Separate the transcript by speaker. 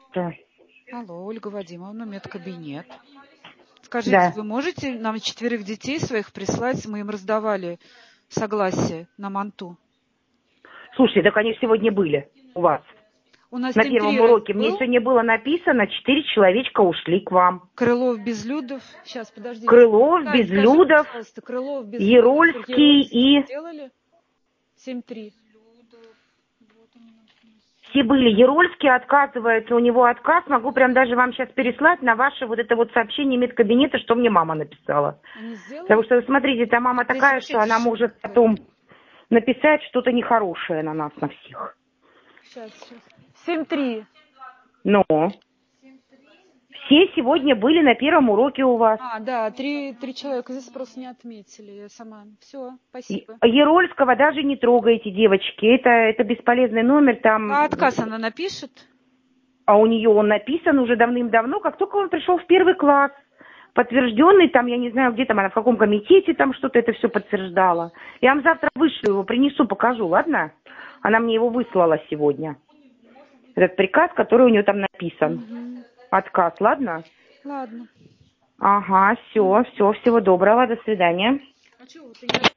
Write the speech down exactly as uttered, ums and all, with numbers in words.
Speaker 1: Да.
Speaker 2: Алло, Ольга Вадимовна, медкабинет. Скажите,
Speaker 1: Да.
Speaker 2: вы можете нам четверых детей своих прислать? Мы им раздавали согласие на манту.
Speaker 1: Слушайте, так они сегодня были у вас.
Speaker 2: У нас
Speaker 1: На первом уроке мне сегодня было написано, четыре человечка ушли к вам.
Speaker 2: Крылов, Безлюдов. Сейчас, подождите.
Speaker 1: Крылов,
Speaker 2: Тань,
Speaker 1: Безлюдов,
Speaker 2: скажи, Крылов, Безлюдов,
Speaker 1: Ерольский и...
Speaker 2: Сделали? семь три.
Speaker 1: Все были. Ерольский отказывается, у него отказ. Могу прям даже вам сейчас переслать на ваше вот это вот сообщение медкабинета, что мне мама написала. Потому что, смотрите, эта мама
Speaker 2: Здесь
Speaker 1: такая, что она может потом написать что-то нехорошее на нас, на всех.
Speaker 2: Сейчас, сейчас. семь три.
Speaker 1: Но все сегодня были на первом уроке у вас.
Speaker 2: А, да, три, три человека. Здесь просто не отметили. Я сама. Все, спасибо.
Speaker 1: Ерольского даже не трогайте, девочки. Это, это бесполезный номер. Там...
Speaker 2: А отказ она напишет?
Speaker 1: А у нее он написан уже давным-давно, как только он пришел в первый класс. Подтвержденный, там, я не знаю, где там она, в каком комитете там что-то это все подтверждала. Я вам завтра вышлю его, принесу, покажу, ладно? Она мне его выслала сегодня. Этот приказ, который у нее там написан.
Speaker 2: Угу.
Speaker 1: Отказ, ладно?
Speaker 2: Ладно.
Speaker 1: Ага, все, все, всего доброго, до свидания.
Speaker 2: А чего, ты не